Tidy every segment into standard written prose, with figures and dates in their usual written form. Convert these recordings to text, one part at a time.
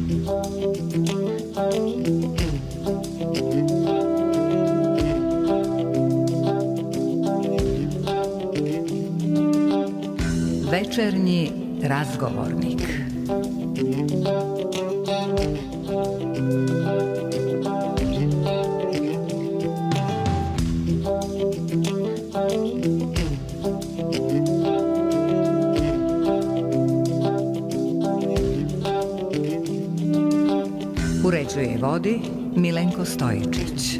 Večernji razgovornik. Uređuje i vodi Milenko Stojičić.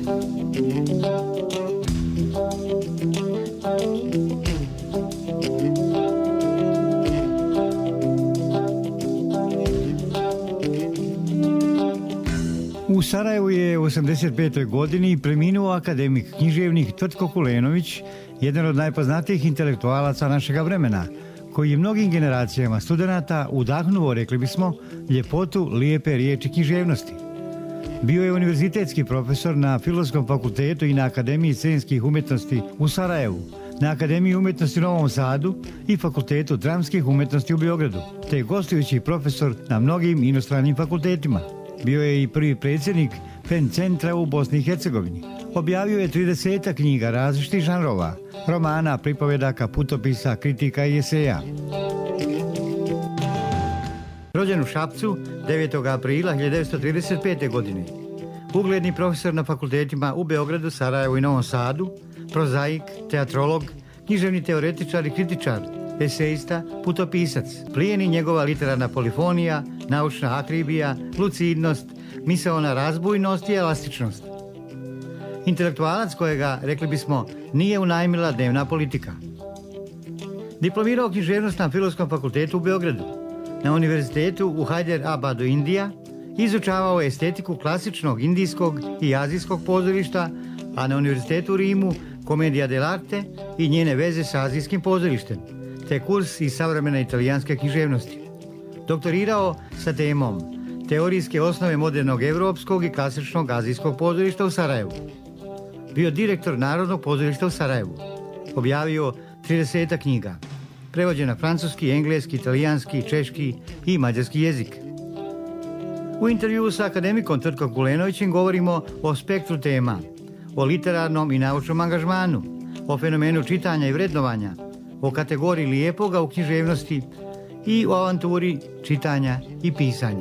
U Sarajevu je u 85. godini preminuo akademik književnik Tvrtko Kulenović, jedan od najpoznatijih intelektualaca našega vremena, koji je mnogim generacijama studenata udahnuo, rekli bismo, ljepotu lijepe riječi književnosti. Bio je univerzitetski profesor na Filozofskom fakultetu i na Akademiji scenskih umjetnosti u Sarajevu, na Akademiji umjetnosti u Novom Sadu i Fakultetu dramskih umjetnosti u Beogradu, te gostujući profesor na mnogim inostranim fakultetima. Bio je i prvi predsjednik PEN centra u Bosni i Hercegovini. Objavio je 30 knjiga različitih žanrova, romana, pripovedaka, putopisa, kritika i eseja. Rođen u Šapcu 9. aprila 1935. godine. Ugledni profesor na fakultetima u Beogradu, Sarajevu i Novom Sadu, prozaik, teatrolog, književni teoretičar i kritičar, esejista, putopisac. Plijeni njegova literarna polifonija, naučna akribija, lucidnost, misaona razbujnost i elastičnost. Intelektualac kojega, rekli bismo, nije unajmila dnevna politika. Diplomirao književnost na Filozofskom fakultetu u Beogradu. Na univerzitetu u Hajder Abadu, Indija, izučavao estetiku klasičnog indijskog i azijskog pozorišta, a na univerzitetu u Rimu Commedia dell'arte i njene veze sa azijskim pozorištem, te kurs iz savremene italijanske književnosti. Doktorirao sa temom Teorijske osnove modernog europskog i klasičnog azijskog pozorišta u Sarajevu. Bio direktor Narodnog pozorišta u Sarajevu. Objavio 30 knjiga. Prevođen na francuski, engleski, italijanski, češki i mađarski jezik. U intervjuu sa akademikom Tvrtkom Kulenovićem govorimo o spektru tema, o literarnom i naučnom angažmanu, o fenomenu čitanja i vrednovanja, o kategoriji lijepoga u književnosti i o avanturi čitanja i pisanja.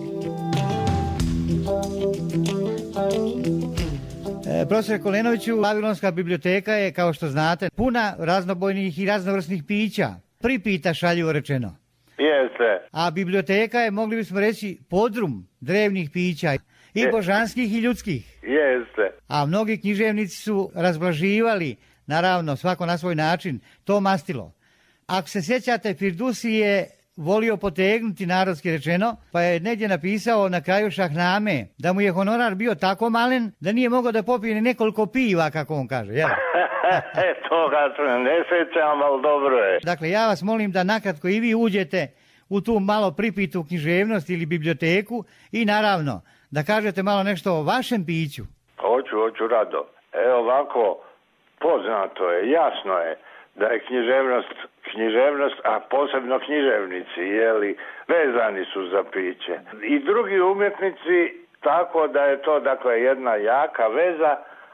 Profesor Kulenoviću, Vavilonska biblioteka je, kao što znate, puna raznobojnih i raznovrsnih pića. Pripita šaljivo rečeno. Jeste. A biblioteka je, mogli bismo reći, podrum drevnih pića i božanskih i ljudskih. Jeste. A mnogi književnici su razblaživali, naravno, svako na svoj način, to mastilo. Ako se sjećate, Firdusi je volio potegnuti, narodski rečeno, pa je negdje napisao na kraju Šahname da mu je honorar bio tako malen da nije mogao da popije ni nekoliko piva, kako on kaže, jel? Toga se ne sjećam, ali dobro je. Dakle, ja vas molim da nakratko i vi uđete u tu malo pripitu književnost ili biblioteku i naravno da kažete malo nešto o vašem piću. Hoću rado. Evo ovako, poznato je, jasno je da je književnost, a posebno književnici, vezani su za piće. I drugi umjetnici, tako da je to, dakle, jedna jaka veza,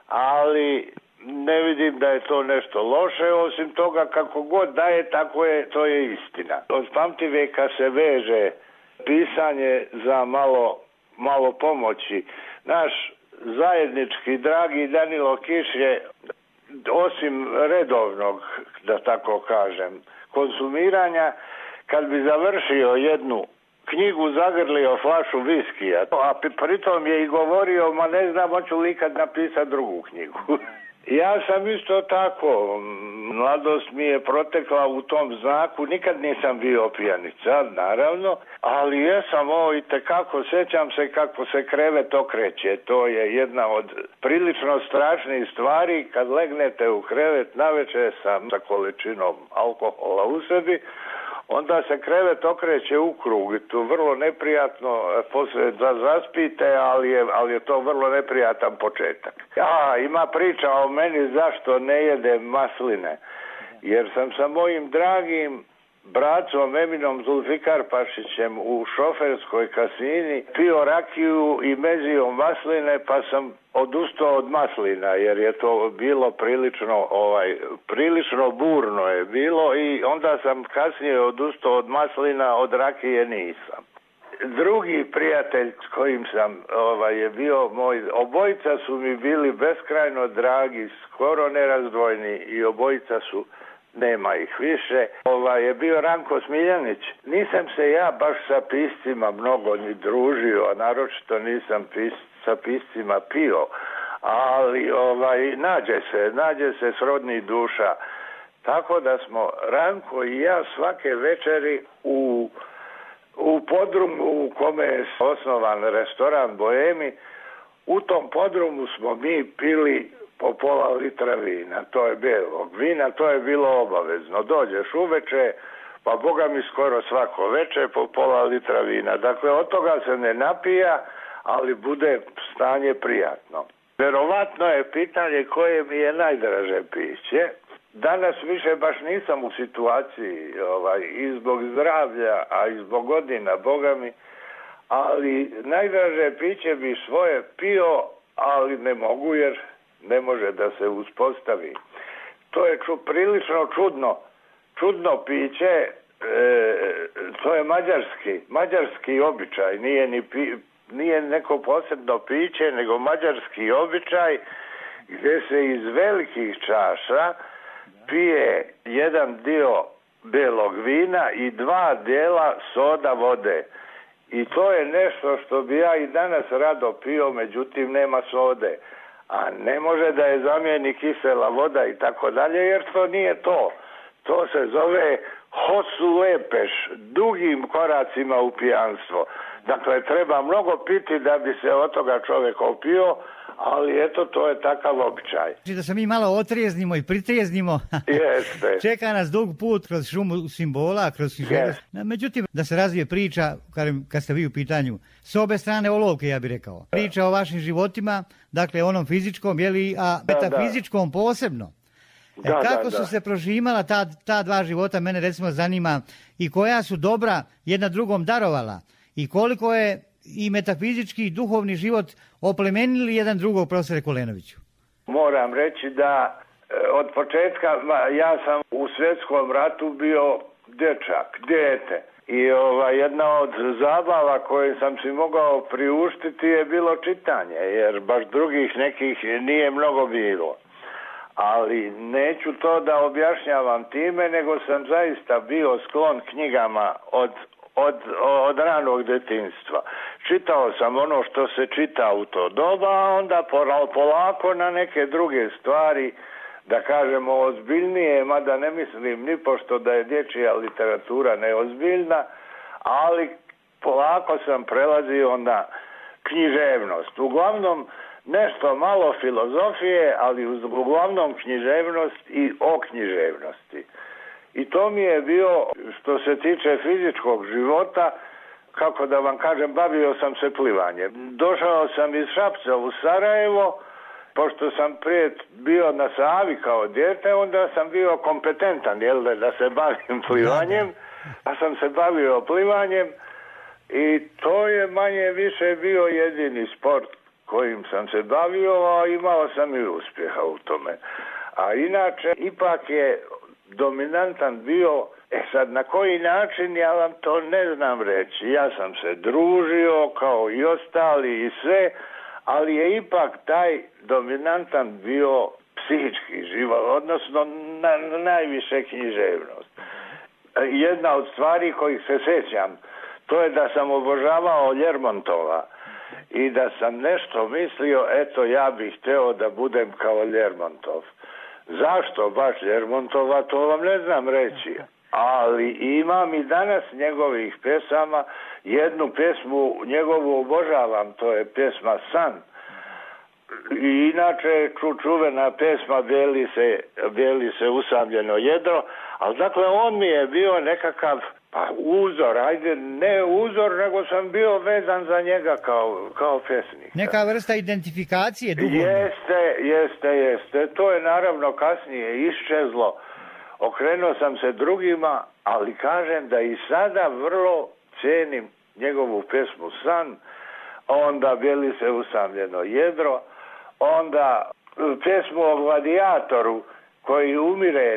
ali ne vidim da je to nešto loše, osim toga kako god da je, tako je, to je istina. Od pamtivijeka se veže pisanje za malo pomoći. Naš zajednički dragi Danilo Kiš je, osim redovnog, da tako kažem, konzumiranja, kad bi završio jednu knjigu, zagrlio flašu viskija, a pritom je i govorio, ma ne znam, hoću li ikad napisati drugu knjigu. Ja sam isto tako, mladost mi je protekla u tom znaku, nikad nisam bio pijanica, naravno, ali jesam itekako, sjećam se kako se krevet okreće, to je jedna od prilično strašnih stvari, kad legnete u krevet navečer sa količinom alkohola u sebi, onda se krevet okreće u krug i to vrlo neprijatno, poslije da zaspite, ali je to vrlo neprijatan početak. Ima priča o meni zašto ne jedem masline, jer sam sa mojim dragim bracom Eminom Zulfikar Pašićem u šoferskoj kasini pio rakiju i mezio masline, pa sam odustao od maslina jer je to bilo prilično burno je bilo i onda sam kasnije odustao od maslina, od rakije nisam. Drugi prijatelj s kojim sam je bio moj, obojica su mi bili beskrajno dragi, skoro nerazdvojni i obojica su, nema ih više, je bio Ranko Smiljanić. Nisam se ja baš sa piscima mnogo ni družio, a naročito nisam sa piscima pio, ali nađe se srodnih duša. Tako da smo Ranko i ja svake večeri u podrumu u kome je osnovan restoran Bohemi, u tom podrumu smo mi pili po pola litra vina, to je bijelog vina, to je bilo obavezno. Dođeš uveče, pa boga mi skoro svako veče po pola litra vina. Dakle, od toga se ne napija, ali bude stanje prijatno. Verovatno je pitanje koje mi je najdraže piće. Danas više baš nisam u situaciji i zbog zdravlja, a i zbog godina, boga mi, ali najdraže piće bi svoje pio, ali ne mogu jer ne može da se uspostavi. To je prilično čudno piće, to je mađarski običaj, nije neko posebno piće, nego mađarski običaj gdje se iz velikih čaša pije jedan dio belog vina i 2 dijela soda vode. I to je nešto što bi ja i danas rado pio, međutim nema sode. A ne može da je zamijeni kisela voda i tako dalje, jer to nije to. To se zove hosulepeš, dugim koracima u pijanstvo. Dakle, treba mnogo piti da bi se od toga čovjek opio, ali eto, to je takav običaj. Da se mi malo otrijeznimo i pritrijeznimo. Jeste. Čeka nas dug put kroz šumu simbola, kroz književnost. Međutim, da se razvije priča, kad ste vi u pitanju, s obe strane olovke, ja bih rekao. Priča o vašim životima, dakle onom fizičkom, a metafizičkom posebno. Kako su se prožimala ta 2 života, mene recimo zanima, i koja su dobra jedna drugom darovala i koliko je i metafizički i duhovni život oplemenili jedan drugog, profesore Kulenoviću? Moram reći da od početka, ja sam u svjetskom ratu bio dječak, dijete. I jedna od zabava koje sam si mogao priuštiti je bilo čitanje, jer baš drugih nekih nije mnogo bilo. Ali neću to da objašnjavam time, nego sam zaista bio sklon knjigama od ranog djetinjstva. Čitao sam ono što se čita u to doba, a onda polako na neke druge stvari, da kažemo ozbiljnije, mada ne mislim nipošto da je dječja literatura neozbiljna, ali polako sam prelazio na književnost. Uglavnom nešto malo filozofije, ali uglavnom književnost i o književnosti. I to mi je bio, što se tiče fizičkog života, kako da vam kažem, bavio sam se plivanjem. Došao sam iz Šapca u Sarajevo, pošto sam prije bio na Savi kao dijete, onda sam bio kompetentan, da se bavim plivanjem, pa sam se bavio plivanjem i to je manje više bio jedini sport kojim sam se bavio, a imao sam i uspjeha u tome. A inače, ipak je dominantan bio, sad na koji način, ja vam to ne znam reći. Ja sam se družio kao i ostali i sve, ali je ipak taj dominantan bio psihički život, odnosno najviše književnost. Jedna od stvari kojih se sjećam, to je da sam obožavao Ljermontova i da sam nešto mislio, eto ja bih hteo da budem kao Ljermontov. Zašto baš Ljermontova, to vam ne znam reći. Ali imam i danas njegovih pjesama, jednu pjesmu njegovu obožavam, to je pjesma San. I inače čuvena pjesma Bijeli se usamljeno jedro, ali dakle on mi je bio nekakav uzor, ne uzor, nego sam bio vezan za njega kao pjesnik. Neka vrsta identifikacije duhovne. Jeste. To je naravno kasnije iščezlo. Okrenuo sam se drugima ali kažem da i sada vrlo cijenim njegovu pjesmu San, onda Bijeli se usamljeno jedro, onda pjesmu o gladijatoru koji umire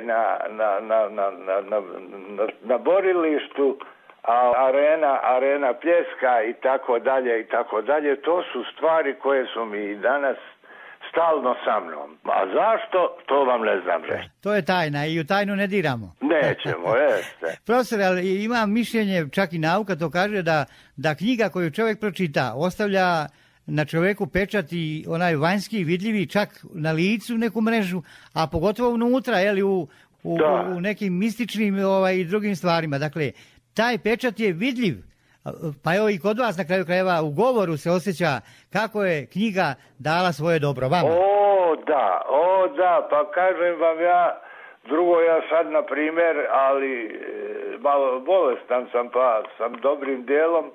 na borilištu, a arena pljeska i tako dalje i tako dalje. To su stvari koje su mi i danas stalno sa mnom. A zašto, to vam ne znam reći. To je tajna i u tajnu ne diramo. Nećemo, jeste. Profesor, ali ima mišljenje, čak i nauka to kaže, da knjiga koju čovjek pročita ostavlja na čovjeku pečat i onaj vanjski vidljivi, čak na licu neku mrežu, a pogotovo unutra, u nekim mističnim i drugim stvarima. Dakle, taj pečat je vidljiv. Pa evo i kod vas na kraju krajeva u govoru se osjeća kako je knjiga dala svoje dobro vama. O da, pa kažem vam ja sad na primjer, ali malo bolestan sam pa sam dobrim dijelom,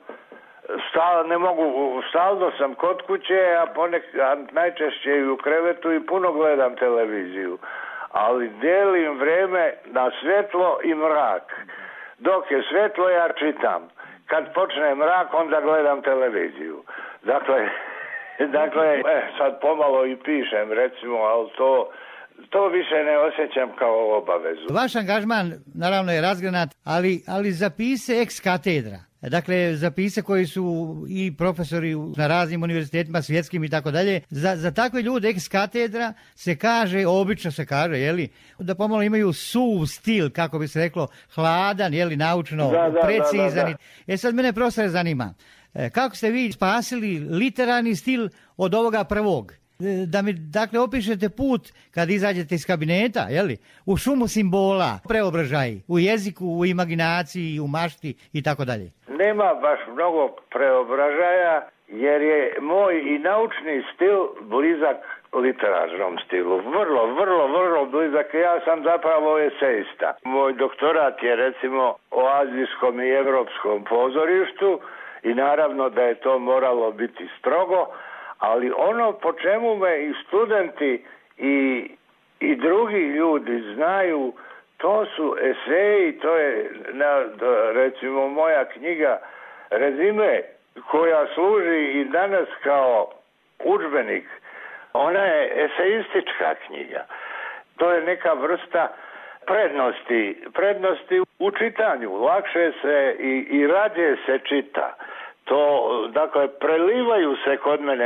stalno sam kod kuće, a najčešće i u krevetu i puno gledam televiziju, ali dijelim vrijeme na svjetlo i mrak. Dok je svjetlo ja čitam. Kad počne mrak, onda gledam televiziju. Dakle, sad pomalo i pišem, recimo, ali to više ne osjećam kao obavezu. Vaš angažman, naravno, je razgranat, ali zapise ex katedra. Dakle, zapise koji su i profesori na raznim univerzitetima, svjetskim i tako dalje. Za takve ljude ex katedra se kaže, obično se kaže, da pomalo imaju suv stil, kako bi se reklo, hladan, naučno, precizan. Sad mene profesore zanima, kako ste vi spasili literarni stil od ovoga prvog? Da mi, dakle, opišete put kad izađete iz kabineta, u šumu simbola, preobražaj, u jeziku, u imaginaciji, u mašti i tako dalje. Nema baš mnogo preobražaja, jer je moj i naučni stil blizak literarnom stilu. Vrlo blizak. Ja sam zapravo esejista. Moj doktorat je recimo o azijskom i evropskom pozorištu i naravno da je to moralo biti strogo, ali ono po čemu me i studenti i drugi ljudi znaju, to su eseji, to je recimo moja knjiga Rezime, koja služi i danas kao udžbenik. Ona je esejistička knjiga. To je neka vrsta prednosti u čitanju. Lakše se i radije se čita. Dakle, prelivaju se kod mene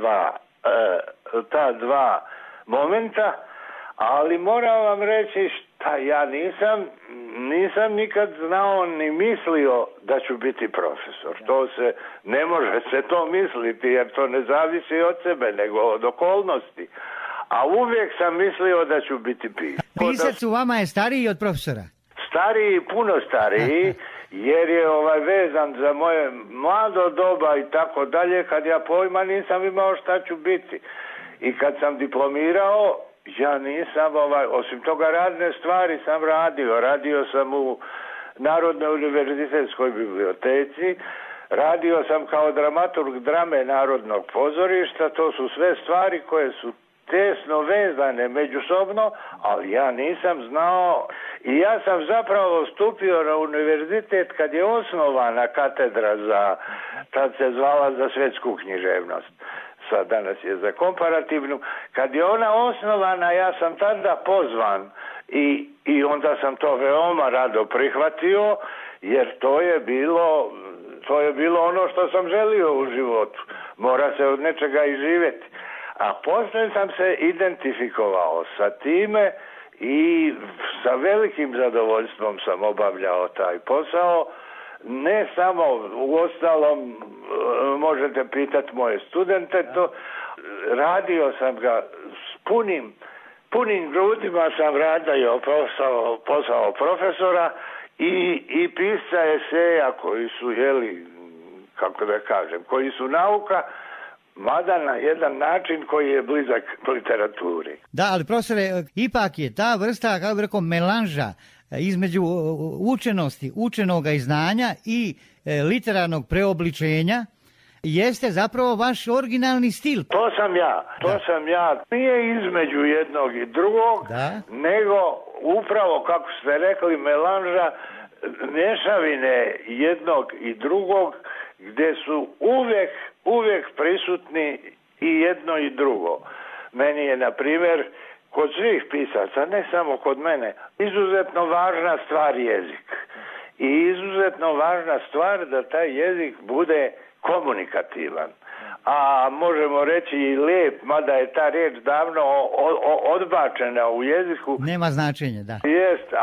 ta dva momenta, ali moram vam reći ja nisam nikad znao ni mislio da ću biti profesor. Ne može se to misliti, jer to ne zavisi od sebe, nego od okolnosti. A uvijek sam mislio da ću biti pisac. Pisac u vama je stariji od profesora? Stariji, puno stariji, jer je vezan za moje mlado doba i tako dalje, kad ja pojma nisam imao šta ću biti. I kad sam diplomirao, ja nisam, osim toga razne stvari sam radio sam u Narodnoj univerzitetskoj biblioteci, radio sam kao dramaturg drame Narodnog pozorišta, to su sve stvari koje su tesno vezane međusobno, ali ja nisam znao i ja sam zapravo stupio na univerzitet kad je osnovana katedra tad se zvala za svjetsku književnost. Sad danas je za komparativnu. Kad je ona osnovana, ja sam tada pozvan i onda sam to veoma rado prihvatio, jer to je bilo ono što sam želio u životu. Mora se od nečega i živjeti. A poslije sam se identifikovao sa time i sa velikim zadovoljstvom sam obavljao taj posao. Ne samo, uostalom, možete pitati moje studente, radio sam ga s punim grudima sam radio posao profesora i pisca eseja koji su, koji su nauka, mada na jedan način koji je blizak literaturi. Da, ali profesore, ipak je ta vrsta, kako bi rekao, melanža između učenosti, učenoga i znanja i literarnog preobličenja jeste zapravo vaš originalni stil. To sam ja. Nije između jednog i drugog, nego upravo, kako ste rekli, melanža mješavine jednog i drugog, gdje su uvijek prisutni i jedno i drugo. Meni je, na primjer, kod svih pisaca, ne samo kod mene, izuzetno važna stvar jezik. I izuzetno važna stvar da taj jezik bude komunikativan. A možemo reći i lijep, mada je ta riječ davno odbačena u jeziku. Nema značenja, da. Jest,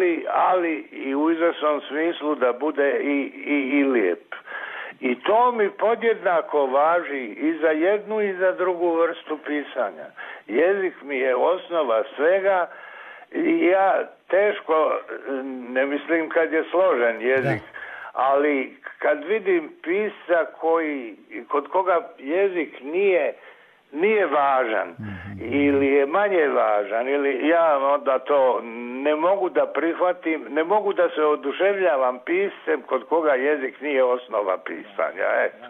ali i u izvjesnom smislu da bude i lijep. I to mi podjednako važi i za jednu i za drugu vrstu pisanja. Jezik mi je osnova svega i ja teško, ne mislim kad je složen jezik, ali kad vidim pisca kod koga jezik nije važan ili je manje važan, ili ja onda to ne mogu da prihvatim, ne mogu da se oduševljavam piscem kod koga jezik nije osnova pisanja.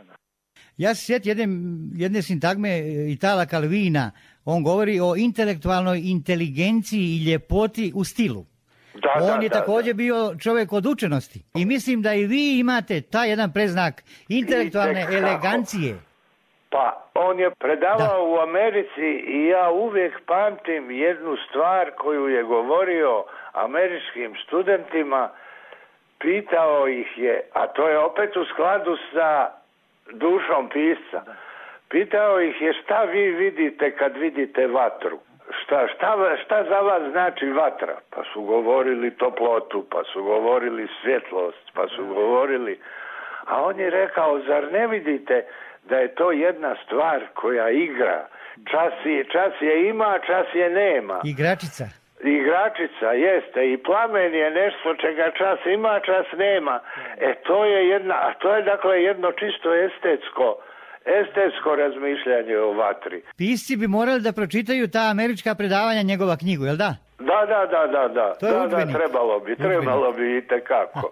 Ja se sjetim jedne sintagme Itala Calvina. On govori o intelektualnoj inteligenciji i ljepoti u stilu. On je također bio čovjek od učenosti. I mislim da i vi imate taj jedan preznak intelektualne elegancije. Pa, on je predavao u Americi i ja uvijek pamtim jednu stvar koju je govorio američkim studentima. Pitao ih je, a to je opet u skladu sa dušom pisca. Pitao ih je šta vi vidite kad vidite vatru. Šta za vas znači vatra? Pa su govorili toplotu, pa su govorili svjetlost, pa su govorili... A on je rekao, zar ne vidite da je to jedna stvar koja igra? Čas je ima, čas je nema. Igračica. Igračica, jeste. I plamen je nešto čega čas ima, čas nema. To je dakle jedno čisto estetsko razmišljanje o vatri. Pisci bi morali da pročitaju ta američka predavanja, njegova knjigu, jel da? Da. To je udžbenik. Trebalo bi i tekako.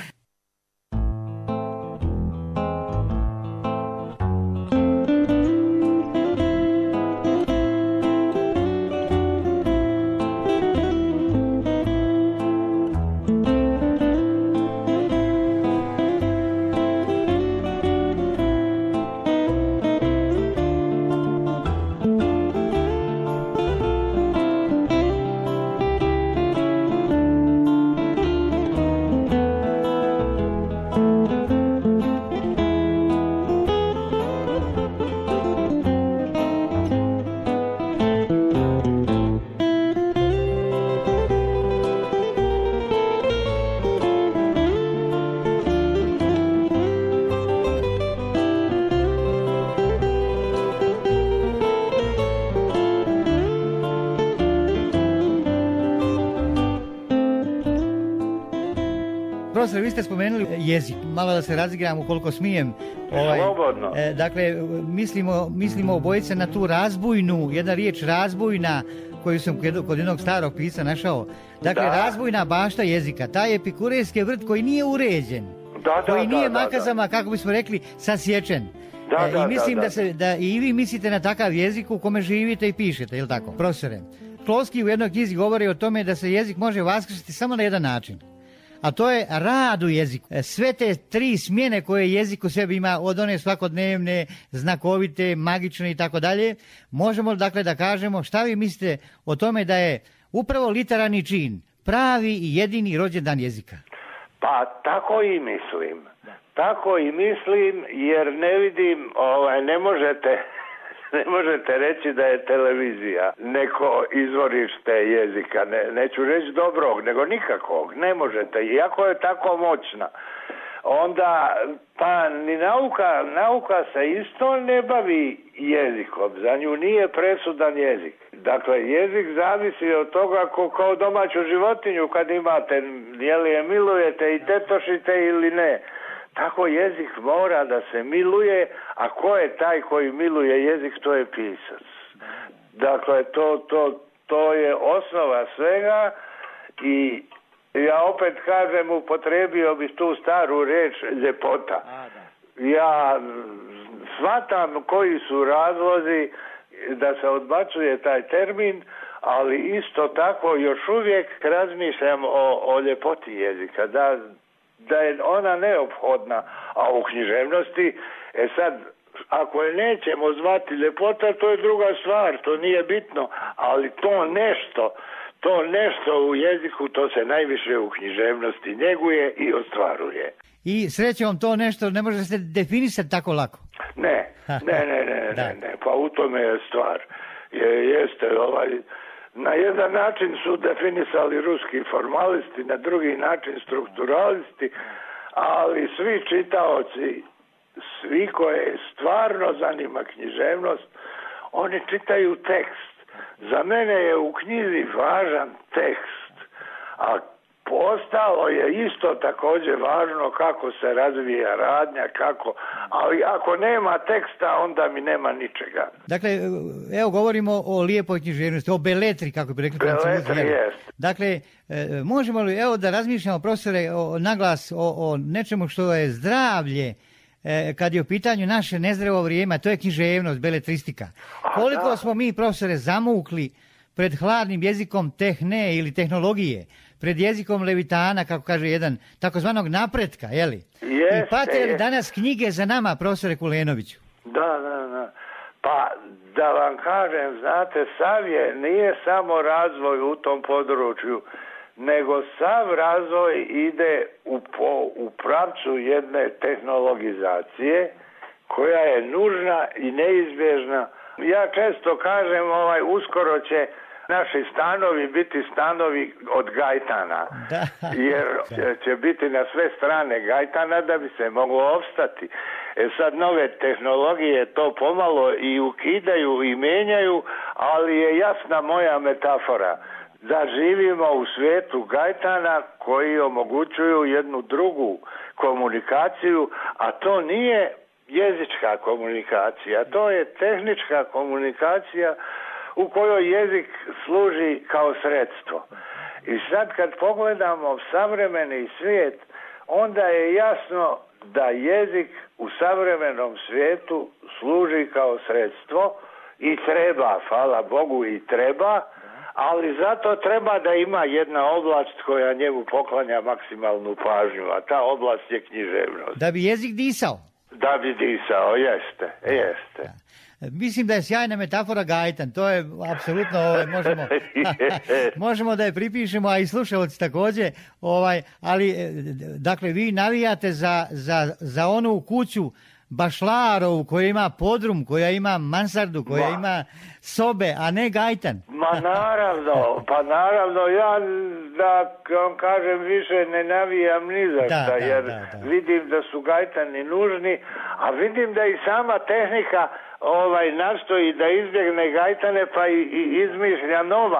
Profesor, vi ste spomenuli jezik. Malo da se razigram ukoliko smijem. Slobodno. Dakle, mislimo obojice na tu razbujnu, jedna riječ razbujna koju sam kod jednog starog pisca našao. Dakle, razbujna bašta jezika. Taj epikurejski vrt koji nije uređen. Koji nije makazama, kako bismo rekli, sasječen. I mislim da i vi mislite na takav jezik u kome živite i pišete, je li tako, profesore? Klosky u jednoj knjizi govori o tome da se jezik može vaskrstiti samo na jedan način. A to je rad u jeziku. Sve te tri smjene koje jezik u sebi ima, od one svakodnevne, znakovite, magične i tako dalje, možemo dakle da kažemo šta vi mislite o tome da je upravo literarni čin pravi i jedini rođendan jezika? Pa tako i mislim. Tako i mislim, jer ne vidim, ne možete reći da je televizija neko izvorište jezika. Neću reći dobrog, nego nikakvog. Ne možete, iako je tako moćna. Onda, pa ni nauka se isto ne bavi jezikom. Za nju nije presudan jezik. Dakle, jezik zavisi od toga kao domaću životinju kad imate, je li je milujete i tetošite ili ne. Tako jezik mora da se miluje, a ko je taj koji miluje jezik, to je pisac. Dakle, to je osnova svega i ja opet kažem, upotrijebio bih tu staru riječ ljepota. Ja shvatam koji su razlozi da se odbacuje taj termin, ali isto tako još uvijek razmišljam o ljepoti jezika, da je ona neophodna, a u književnosti, sad, ako je nećemo zvati ljepota, to je druga stvar, to nije bitno, ali to nešto u jeziku, to se najviše u književnosti njeguje i ostvaruje. I srećom to nešto ne može se definisati tako lako. Ne, pa u tome je stvar. Jeste, na jedan način su definisali ruski formalisti, na drugi način strukturalisti, ali svi čitaoci, svi koje stvarno zanima književnost, oni čitaju tekst. Za mene je u knjizi važan tekst, a ostalo je isto također važno kako se razvija radnja, ali ako nema teksta, onda mi nema ničega. Dakle, evo govorimo o lijepoj književnosti, o beletri, kako bi rekli Francuzi. Dakle, možemo li, evo da razmišljamo, profesore, naglas o nečemu što je zdravlje, kad je u pitanju naše nezdravo vrijeme, a to je književnost, beletristika. Koliko smo mi, profesore, zamukli pred hladnim jezikom tehne ili tehnologije, pred jezikom levitana, kako kaže jedan, takozvanog napretka, jeli? I pate li danas knjige za nama, profesore Kulenoviću? Da. Pa, da vam kažem, znate, nije samo razvoj u tom području, nego sav razvoj ide u pravcu jedne tehnologizacije koja je nužna i neizbježna. Ja često kažem, uskoro će naši stanovi biti stanovi od gajtana, jer će biti na sve strane gajtana da bi se moglo opstati. Sad nove tehnologije to pomalo i ukidaju i menjaju, ali je jasna moja metafora da živimo u svijetu gajtana koji omogućuju jednu drugu komunikaciju, a to nije jezička komunikacija, to je tehnička komunikacija u kojoj jezik služi kao sredstvo. I sad kad pogledamo savremeni svijet, onda je jasno da jezik u savremenom svijetu služi kao sredstvo i treba, hvala Bogu i treba, ali zato treba da ima jedna oblast koja njemu poklanja maksimalnu pažnju, a ta oblast je književnost. Da bi jezik disao. Da bi disao, jeste. Mislim da je sjajna metafora gajtan, to je apsolutno, možemo da je pripišemo, a i slušalci također, ali dakle vi navijate za onu kuću Bašlarovu koja ima podrum, koja ima mansardu, koja ima sobe, a ne gajtan. Naravno, ja da vam kažem više ne navijam ni za šta, jer vidim da su gajtani nužni, a vidim da i sama tehnika nastoji da izbjegne gajtane pa i izmišlja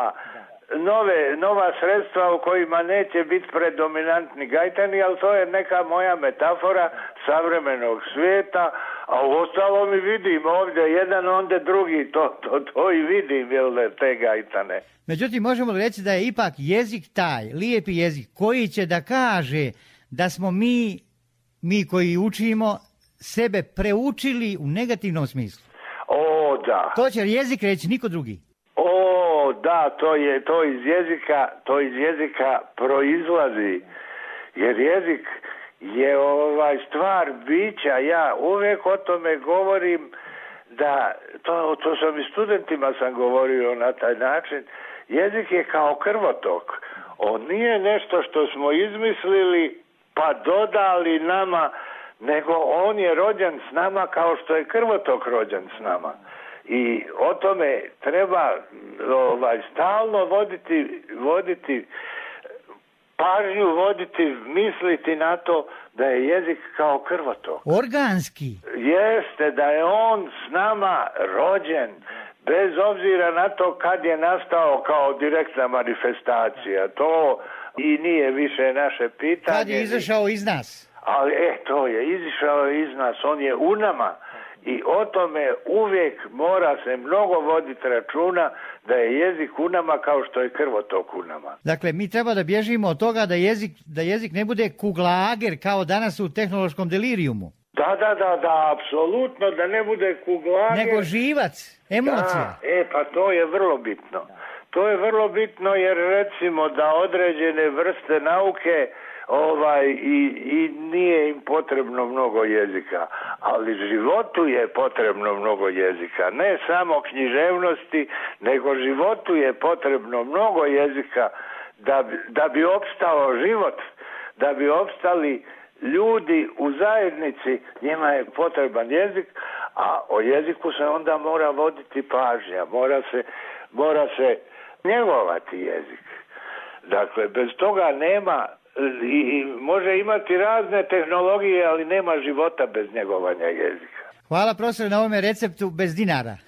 nova sredstva u kojima neće biti predominantni gajtani, ali to je neka moja metafora savremenog svijeta, a u ostalom i vidim ovdje jedan, onda drugi, to i vidim, te gajtane. Međutim, možemo reći da je ipak jezik taj, lijepi jezik, koji će da kaže da smo mi koji učimo, sebe preučili u negativnom smislu. Da. To će jezik reći, niko drugi. Da, to iz jezika proizlazi, jer jezik je stvar bića. Ja uvijek o tome govorim, da to sam i studentima sam govorio na taj način. Jezik je kao krvotok. On nije nešto što smo izmislili pa dodali nama, nego on je rođen s nama kao što je krvotok rođen s nama. I o tome treba stalno voditi pažnju, misliti na to da je jezik kao krvotok. Organski. Jeste, da je on s nama rođen, bez obzira na to kad je nastao kao direktna manifestacija. To i nije više naše pitanje. Kad je izašao iz nas. Ali to je izišao iz nas, on je u nama. I o tome uvijek mora se mnogo voditi računa da je jezik u nama kao što je krvotok u nama. Dakle, mi treba da bježimo od toga da jezik ne bude kuglager kao danas u tehnološkom delirijumu. Da, apsolutno, da ne bude kuglager. Nego živac, emocija. Pa to je vrlo bitno. To je vrlo bitno jer recimo da određene vrste nauke i nije im potrebno mnogo jezika, ali životu je potrebno mnogo jezika, ne samo književnosti, nego životu je potrebno mnogo jezika da bi opstao život, da bi opstali ljudi u zajednici, njima je potreban jezik, a o jeziku se onda mora voditi pažnja, mora se njegovati jezik. Dakle, bez toga nema, i može imati razne tehnologije, ali nema života bez njegovanja jezika. Hvala profesore na ovome receptu bez dinara.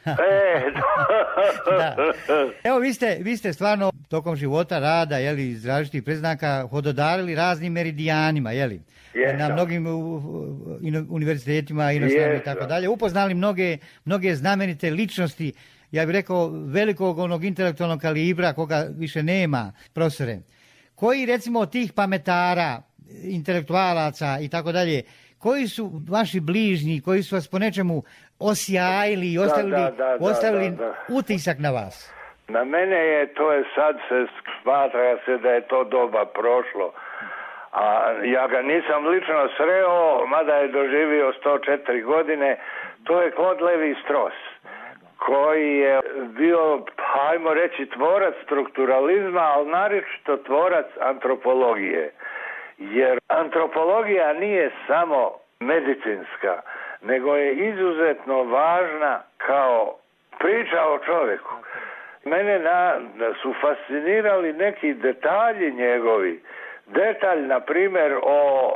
Da. Evo vi ste stvarno tokom života, rada, iz različitih predznaka hododarili raznim meridijanima, na mnogim univerzitetima, inostranim i tako dalje. Upoznali mnoge znamenite ličnosti, ja bih rekao velikog onog intelektualnog kalibra koga više nema, profesore. Koji recimo od tih pametara, intelektualaca i tako dalje, koji su vaši bližnji, koji su vas po nečemu osjajili i ostavili utisak na vas? Na mene sad se smatra se da je to doba prošlo. A ja ga nisam lično sreo, mada je doživio 104 godine. To je Claude Lévi-Strauss, koji je bio, hajmo reći, tvorac strukturalizma, ali naročito tvorac antropologije. Jer antropologija nije samo medicinska, nego je izuzetno važna kao priča o čovjeku. Mene su fascinirali neki detalji njegovi. Detalj, na primjer, o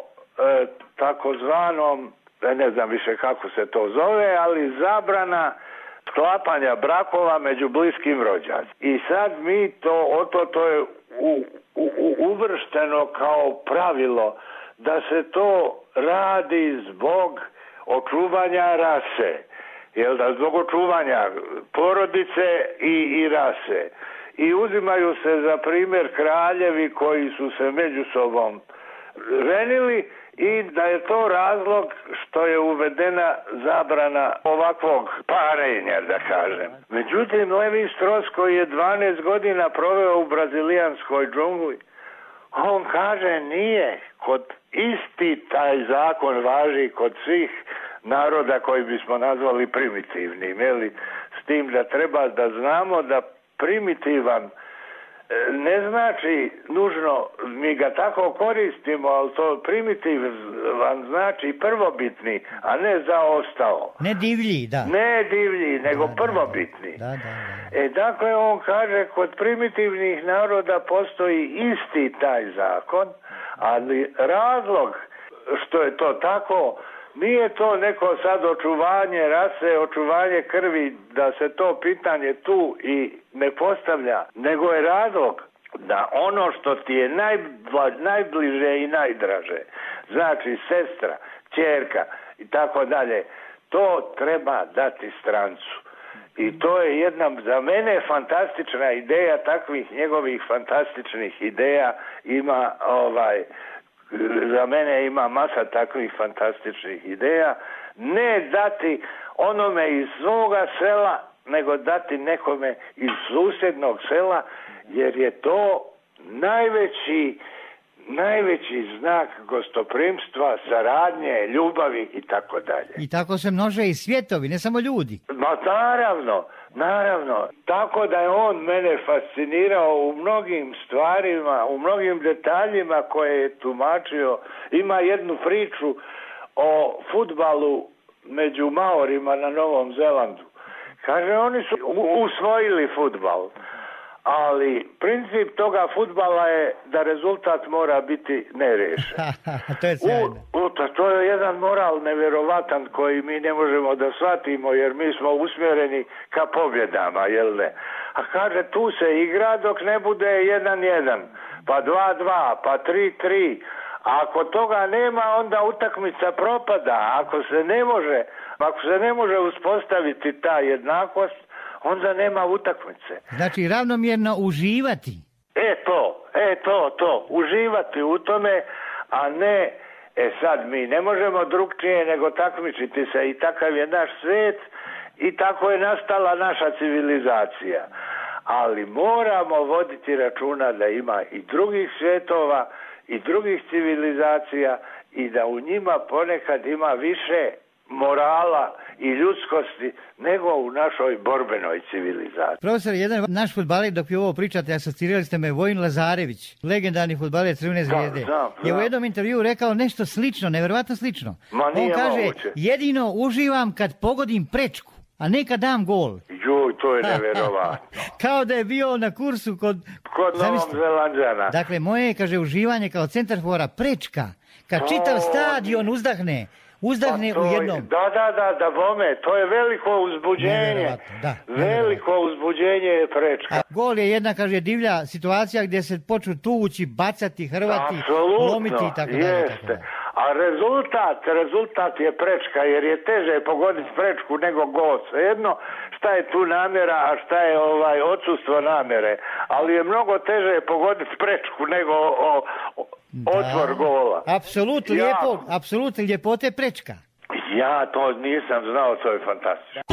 takozvanom, ne znam više kako se to zove, ali zabrana sklapanja brakova među bliskim rođacima. I sad mi to je uvršteno kao pravilo da se to radi zbog očuvanja rase. Zbog očuvanja porodice i rase. I uzimaju se za primjer kraljevi koji su se među sobom ženili i da je to razlog što je uvedena zabrana ovakvog parenja, da kažem. Međutim, Lévi-Strauss, koji je 12 godina proveo u brazilijanskoj džungli, on kaže nije, isti taj zakon važi kod svih naroda koji bismo nazvali primitivnim, s tim da treba da znamo da primitivan ne znači nužno, mi ga tako koristimo, ali to primitivan znači prvobitni, a ne zaostao. Ne divlji, da. Ne divlji, nego prvobitni. Da. Dakle, on kaže, kod primitivnih naroda postoji isti taj zakon, ali razlog što je to tako, nije to neko sad očuvanje rase, očuvanje krvi, da se to pitanje tu i ne postavlja, nego je razlog da ono što ti je najbliže i najdraže, znači sestra, ćerka i tako dalje, to treba dati strancu. I to je jedna za mene fantastična ideja, takvih njegovih fantastičnih ideja ima za mene ima masa takvih fantastičnih ideja, ne dati onome iz svoga sela, nego dati nekome iz susjednog sela, jer je to najveći znak gostoprimstva, saradnje, ljubavi i tako dalje. I tako se množe i svjetovi, ne samo ljudi. Ma naravno. Tako da je on mene fascinirao u mnogim stvarima, u mnogim detaljima koje je tumačio. Ima jednu priču o fudbalu među Maorima na Novom Zelandu. Kaže, oni su usvojili fudbal, ali princip toga fudbala je da rezultat mora biti nerešen. To je sjajno. To je jedan moral nevjerovatan koji mi ne možemo da shvatimo, jer mi smo usmjereni ka pobjedama, jel ne? A kaže, tu se igra dok ne bude 1-1, pa 2-2, pa 3-3. Ako toga nema, onda utakmica propada. Ako se ne može uspostaviti ta jednakost, onda nema utakmice. Znači ravnomjerno uživati. To. Uživati u tome, a ne, sad mi ne možemo drugčije nego takmičiti se i takav je naš svijet i tako je nastala naša civilizacija. ali moramo voditi računa da ima i drugih svjetova i drugih civilizacija i da u njima ponekad ima više morala i ljudskosti nego u našoj borbenoj civilizaciji. Profesor, jedan naš fudbaler, dok vi ovo pričate, asocirali ste me, Vojin Lazarević, legendarni fudbaler Crvene Zvijezde, je u jednom intervjuu rekao nešto slično, nevjerovatno slično. On kaže, jedino uživam kad pogodim prečku, a ne kad dam gol. Juj, to je nevjerovatno. Kao da je bio na kursu kod Novozelanđana. Dakle, moje, kaže, uživanje kao centarfora prečka, kad čitav stadion uzdahne u jednom. Da, bome, to je veliko uzbuđenje. Veliko uzbuđenje je prečka. A gol je jedna, kaže, divlja situacija gdje se počnu tući, bacati, hrvati, lomiti i tako dalje. A rezultat je prečka, jer je teže pogoditi prečku nego gol. Svejedno šta je tu namjera, a šta je odsustvo namjere. Ali je mnogo teže pogoditi prečku nego otvor gola. Apsolutno ljepote prečka. Ja to nisam znao, to je fantastično.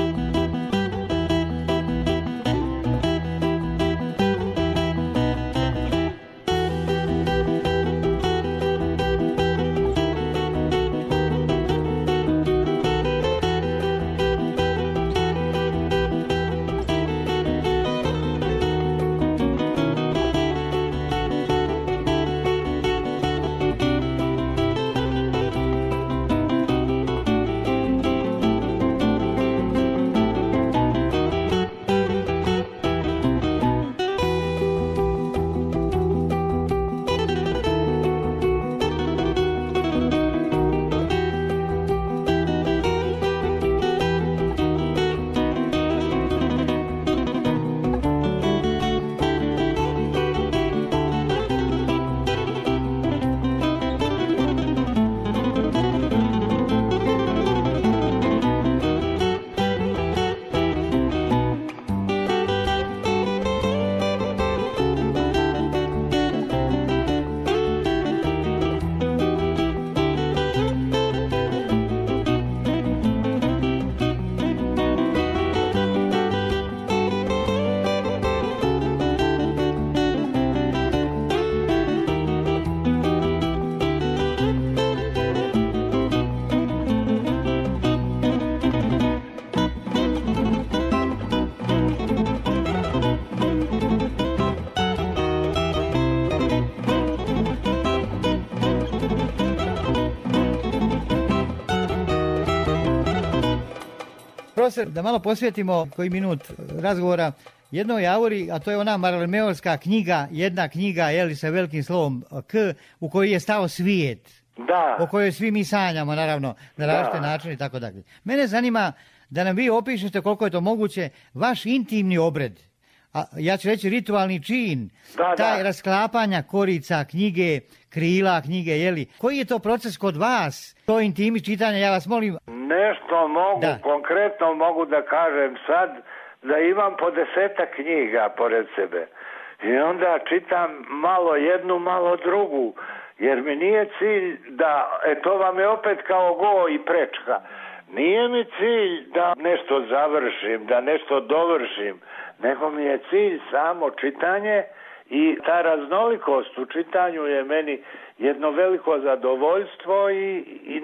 Profesor, da malo posvetimo koji minut razgovora jednoj auri, a to je ona Marlemeovska knjiga, jedna knjiga, sa velikim slovom K, u kojoj je stao svijet. Da. O kojoj svi mi sanjamo, naravno, na različite načine i tako dalje. Mene zanima da nam vi opišete koliko je to moguće vaš intimni obred. A ja ću reći ritualni čin, taj rasklapanja korica knjige, krila knjige, koji je to proces kod vas, to intimi čitanja, ja vas molim. Nešto konkretno mogu da kažem sad, da imam po 10 knjiga pored sebe i onda čitam malo jednu, malo drugu, jer mi nije cilj da, to vam je opet kao go i prečka, nije mi cilj da nešto završim, da nešto dovršim, nego mi je cilj samo čitanje i ta raznolikost u čitanju je meni jedno veliko zadovoljstvo i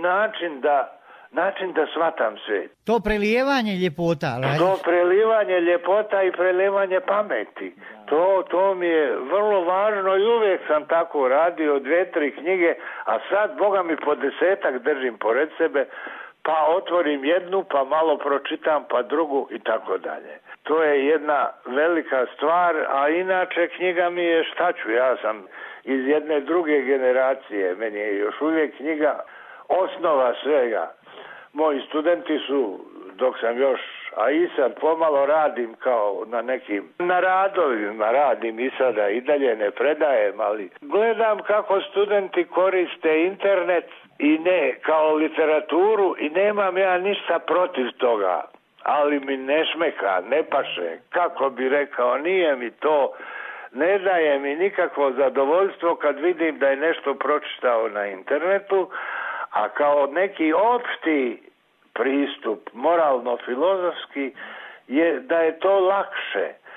način da shvatam svijet. To prelijevanje ljepota. To prelijevanje ljepota i prelijevanje pameti. To mi je vrlo važno i uvijek sam tako radio, 2-3 knjige, a sad, Boga mi, po 10 držim pored sebe, pa otvorim jednu, pa malo pročitam, pa drugu i tako dalje. To je jedna velika stvar, a inače knjiga mi je šta ću, ja sam iz jedne druge generacije, meni je još uvijek knjiga osnova svega. Moji studenti su, dok sam još, a i sad pomalo radim kao na radovima radim i sada i dalje ne predajem, ali gledam kako studenti koriste internet i ne kao literaturu i nemam ja ništa protiv toga, ali mi ne šmeka, ne paše, kako bi rekao, nije mi to, ne daje mi nikakvo zadovoljstvo kad vidim da je nešto pročitao na internetu, a kao neki opšti pristup, moralno-filozofski, je da je to lakše.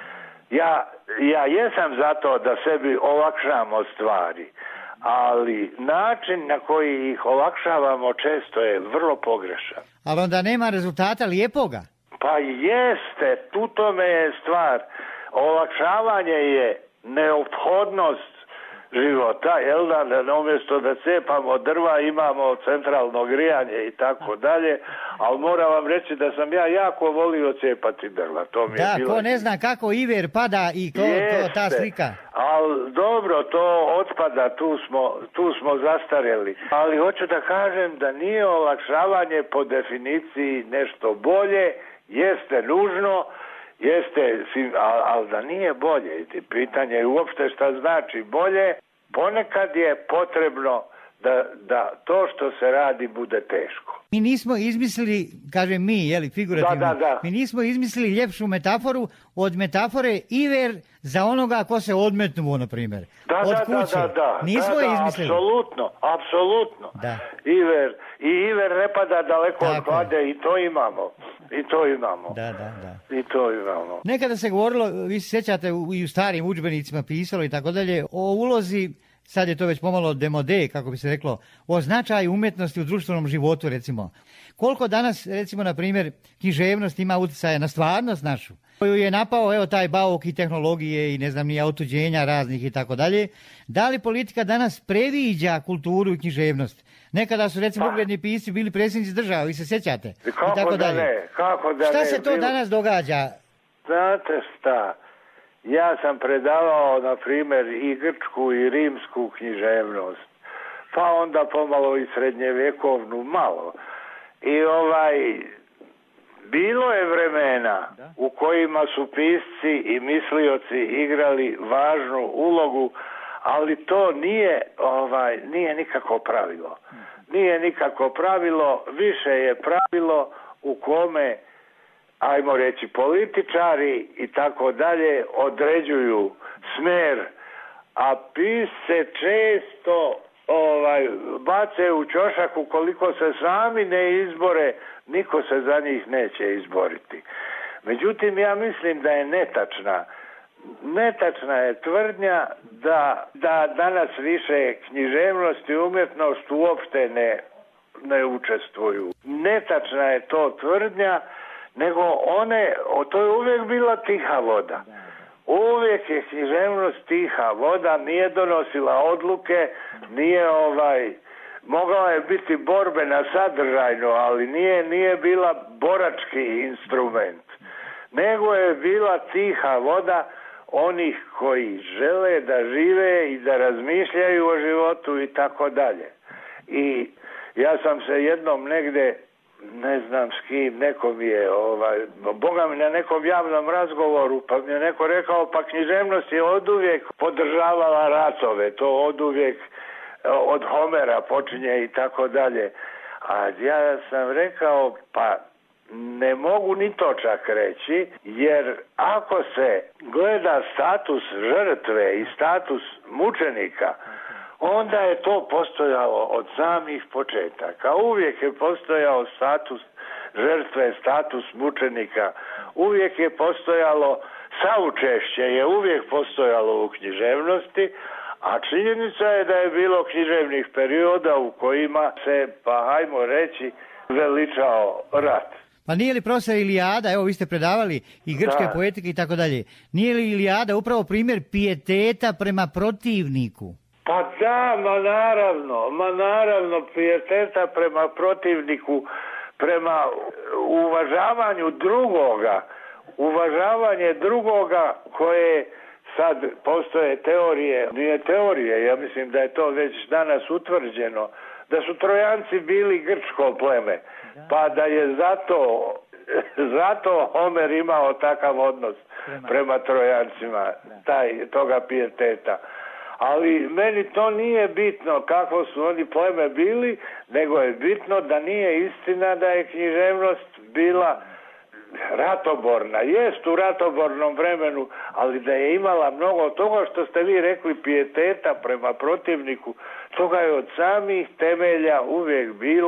Ja jesam za to da sebi olakšamo stvari, ali način na koji ih olakšavamo često je vrlo pogrešan. Ali onda nema rezultata lijepoga. Pa jeste, tu tome je stvar. Olakšavanje je neophodnost života, jel da umjesto da cepamo drva imamo centralno grijanje i tako dalje, ali moram vam reći da sam ja jako volio cepati drva. To mi je bilo... ko ne zna kako iver pada i ta slika. Ali dobro, to otpada, tu smo zastarjeli. Ali hoću da kažem da nije olakšavanje po definiciji nešto bolje, jeste nužno, jeste, ali da nije bolje. Pitanje je uopšte šta znači bolje. Ponekad je potrebno da to što se radi bude teško. Mi nismo izmislili, kažem mi, figurativno, da. mi nismo izmislili ljepšu metaforu od metafore iver za onoga ko se odmetnuo, na primjer. Od kuće. Nismo izmislili. Apsolutno. Da. Iver ne pada daleko od klade i to imamo. Da. I to imamo. Nekada se govorilo, vi se sjećate i u starim udžbenicima pisalo i tako dalje, o ulozi, sad je to već pomalo demode, kako bi se reklo, o značaju umjetnosti u društvenom životu, recimo. Koliko danas, recimo, na primjer, književnost ima utjecaja na stvarnost našu, koju je napao, taj bauk i tehnologije i ne znam ni otuđenja raznih i tako dalje. Da li politika danas previđa kulturu i književnost? Nekada su, recimo, ugledni pisci bili predsjednici država, vi se sjećate? Kako da ne? Šta se to danas događa? Znate šta? Ja sam predavao, na primjer, i grčku i rimsku književnost, pa onda pomalo i srednjevjekovnu malo. I bilo je vremena u kojima su pisci i mislioci igrali važnu ulogu, ali to nije nikako pravilo. Nije nikako pravilo, više je pravilo u kome, ajmo reći, političari i tako dalje određuju smer, a pisce često bace u ćošak. Ukoliko se sami ne izbore, niko se za njih neće izboriti. Međutim, ja mislim da je netačna je tvrdnja da danas više književnost i umjetnost uopšte ne učestvuju. Netačna je to tvrdnja, nego to je uvijek bila tiha voda. Uvijek je književnost tiha voda, nije donosila odluke, mogla je biti borbena sadržajno, ali nije bila borački instrument. Nego je bila tiha voda onih koji žele da žive i da razmišljaju o životu i tako dalje. I ja sam se jednom negde, ne znam s kim, neko mi je, Boga mi, na nekom javnom razgovoru, pa mi je neko rekao, pa književnost je oduvijek podržavala ratove, to oduvijek od Homera počinje i tako dalje. A ja sam rekao, pa ne mogu ni to čak reći, jer ako se gleda status žrtve i status mučenika, onda je to postojalo od samih početaka. Uvijek je postojao status žrtve, status mučenika. Uvijek je postojalo, saučešće je uvijek postojalo u književnosti, a činjenica je da je bilo književnih perioda u kojima se, pa hajmo reći, veličao rat. Pa nije li profesor Ilijada, evo vi ste predavali i grčke poetike i tako dalje, nije li Ilijada upravo primjer pijeteta prema protivniku? Pa da, ma naravno, pijeteta prema protivniku, prema uvažavanju drugoga, uvažavanje drugoga koje sad postoje teorije, nije teorije, ja mislim da je to već danas utvrđeno, da su Trojanci bili grčko pleme, pa da je zato Homer imao takav odnos prema Trojancima, toga pijeteta. Ali meni to nije bitno kako su oni pleme bili, nego je bitno da nije istina da je književnost bila ratoborna. Jest u ratobornom vremenu, ali da je imala mnogo toga što ste vi rekli, pijeteta prema protivniku, toga je od samih temelja uvijek bilo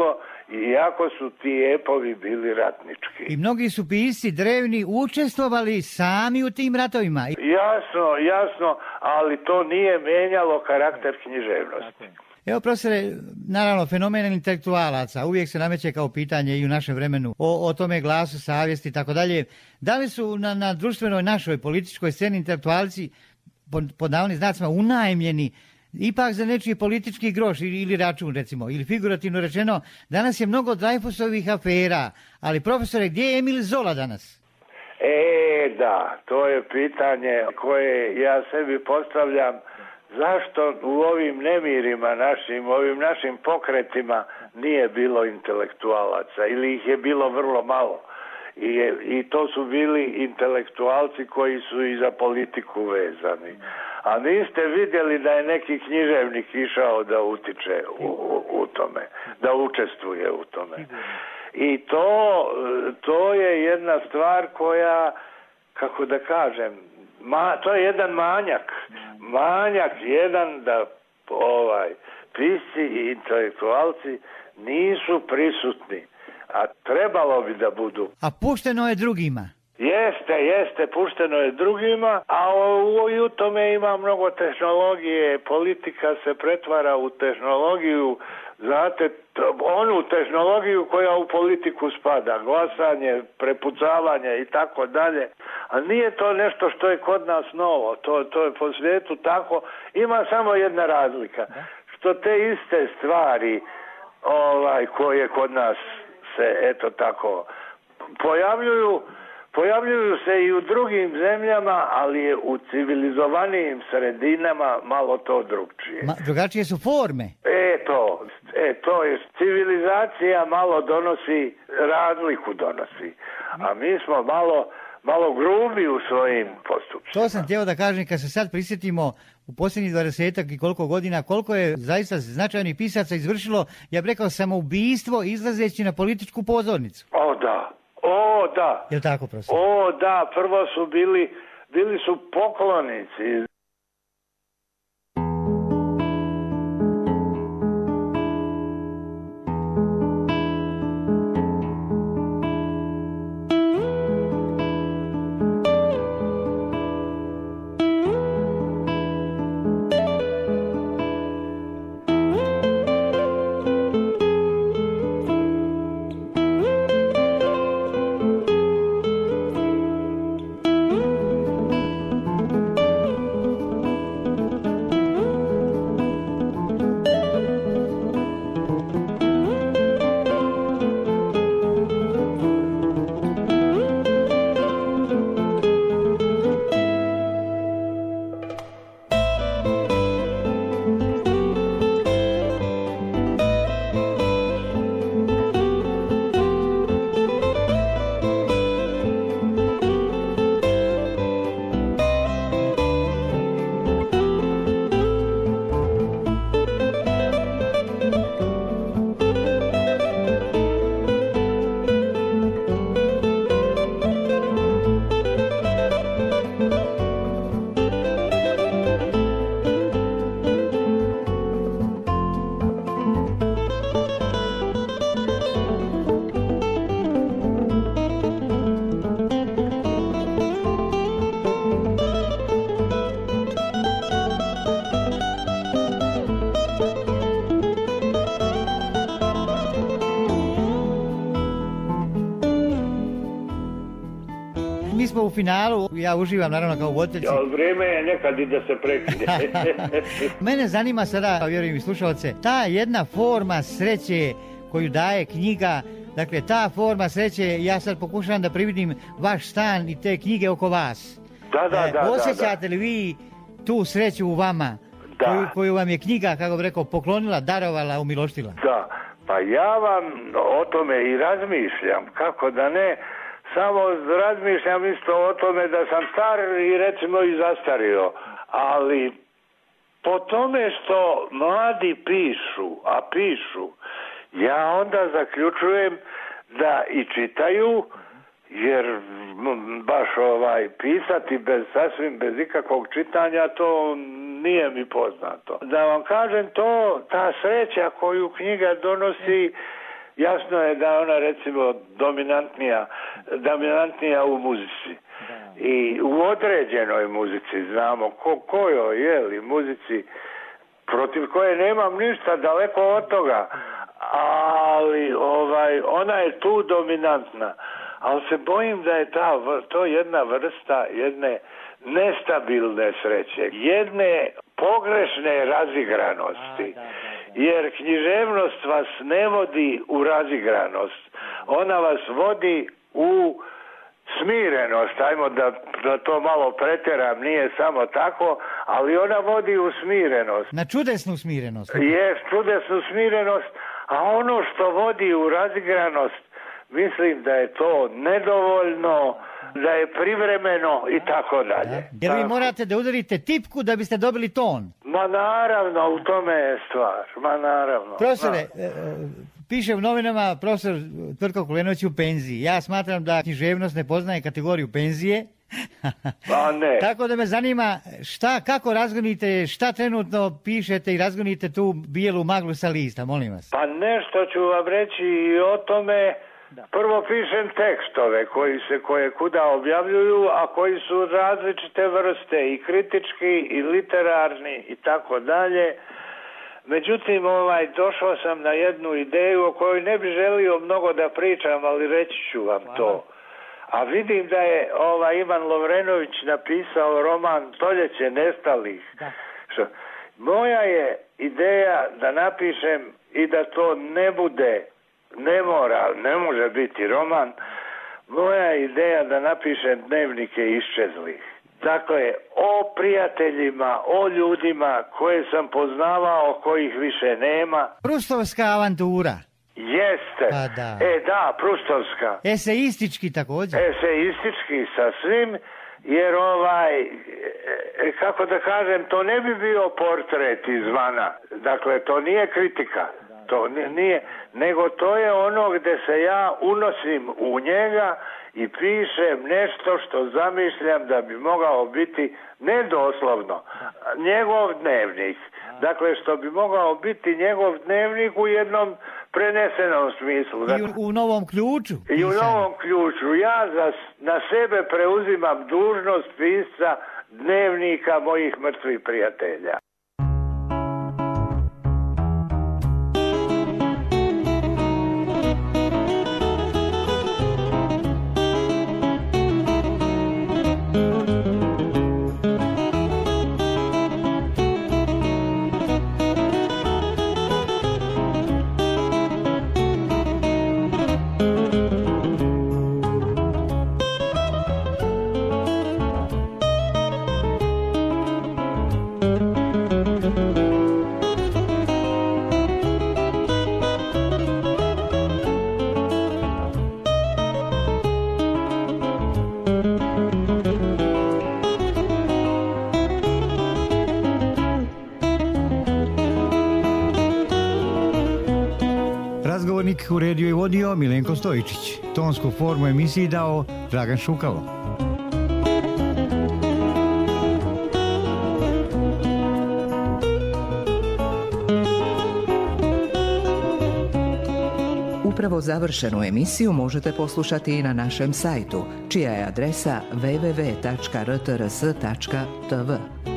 iako su ti epovi bili ratnički. I mnogi su pisci drevni učestvovali sami u tim ratovima. Jasno, ali to nije menjalo karakter književnosti. Evo, profesore, naravno, fenomen intelektualaca uvijek se nameće kao pitanje i u našem vremenu o tome glasu savjesti i tako dalje. Da li su na društvenoj našoj političkoj sceni intelektualci pod navodnim znacima unajmljeni ipak za nečiji politički groš ili račun, recimo, ili figurativno rečeno, danas je mnogo Dreyfusovih afera, ali profesore, gdje je Emil Zola danas? Da, to je pitanje koje ja sebi postavljam. Zašto u ovim nemirima našim, ovim našim pokretima nije bilo intelektualaca ili ih je bilo vrlo malo? I to su bili intelektualci koji su i za politiku vezani. A niste vidjeli da je neki književnik išao da utiče u tome, da učestvuje u tome. I to je jedna stvar koja, kako da kažem, to je jedan manjak jedan da pisci i intelektualci nisu prisutni, a trebalo bi da budu. A pušteno je drugima. Jeste, pušteno je drugima, a u tome ima mnogo tehnologije, politika se pretvara u tehnologiju, znate, onu tehnologiju koja u politiku spada, glasanje, prepucavanje i tako dalje, a nije to nešto što je kod nas novo, to je po svijetu tako, ima samo jedna razlika, što te iste stvari koje kod nas se eto tako pojavljuju se i u drugim zemljama, ali je u civilizovanijim sredinama malo to drugčije. Drugačije su forme. To je civilizacija malo razliku donosi, a mi smo malo grubi u svojim postupcima. To sam htio da kažem, kad se sad prisjetimo u posljednjih 20 i koliko godina, koliko je zaista značajnih pisaca izvršilo, ja bih rekao, samoubistvo izlazeći na političku pozornicu. O da. Je li tako, profesor? Prvo su bili su poklonici. Mi smo u finalu, ja uživam naravno kao voditelj. Vrijeme je nekad i da se prekine. Mene zanima sada, vjerujem i slušalce, ta jedna forma sreće koju daje knjiga, dakle ta forma sreće, ja sad pokušavam da prividim vaš stan i te knjige oko vas. Da. Osjećate li vi tu sreću u vama, koju vam je knjiga, kako bih rekao, poklonila, darovala, umiloštila? Da, pa ja vam o tome i razmišljam, kako da ne. Samo razmišljam isto o tome da sam star i recimo i zastario, ali po tome što mladi pišu, ja onda zaključujem da i čitaju, jer baš pisati sasvim bez ikakvog čitanja, to nije mi poznato. Da vam kažem, ta sreća koju knjiga donosi jasno je da je ona recimo dominantnija u muzici. I u određenoj muzici znamo kojoj je li muzici protiv koje nemam ništa, daleko od toga, ali ona je tu dominantna. Ali se bojim da je to jedna vrsta jedne nestabilne sreće, jedne pogrešne razigranosti. Jer književnost vas ne vodi u razigranost. Ona vas vodi u smirenost. Ajmo da to malo pretjeram, nije samo tako, ali ona vodi u smirenost. Na čudesnu smirenost. Je, čudesnu smirenost, a ono što vodi u razigranost, mislim da je to nedovoljno, da je privremeno i tako dalje. Jer vi morate da udarite tipku da biste dobili ton. Ma naravno, u tome je stvar. Ma naravno. Profesore, piše u novinama profesor Tvrtko Kulenović u penziji. Ja smatram da književnost ne poznaje kategoriju penzije. Pa ne. Tako da me zanima kako razgonite, šta trenutno pišete i razgonite tu bijelu maglu sa lista, molim vas. Pa nešto ću vam reći i o tome. Prvo pišem tekstove koje kuda objavljuju, a koji su različite vrste, i kritički, i literarni, i tako dalje. Međutim, došao sam na jednu ideju o kojoj ne bi želio mnogo da pričam, ali reći ću vam to. A vidim da je Ivan Lovrenović napisao roman Stoljeće nestalih. Moja je ideja da napišem i da to ne bude, ne može biti roman. Moja je ideja da napišem dnevnike iščezlih. Dakle, o prijateljima, o ljudima koje sam poznavao, kojih više nema. Prustovska avantura. Jeste. Pa da. Da, Prustovska. Eseistički također. Eseistički sasvim, jer kako da kažem, to ne bi bio portret izvana. Dakle, to nije kritika. To nije, nego to je ono gdje se ja unosim u njega i pišem nešto što zamišljam da bi mogao biti, ne doslovno, njegov dnevnik. Dakle, što bi mogao biti njegov dnevnik u jednom prenesenom smislu. Dakle, i u novom ključu. I u novom ključu. Ja na sebe preuzimam dužnost pisca dnevnika mojih mrtvih prijatelja. Uredio i vodio Milenko Stojičić. Tonsku formu emisiji dao Dragan Šukalo. Upravo završenu emisiju možete poslušati i na našem sajtu, čija je adresa www.rtrs.tv.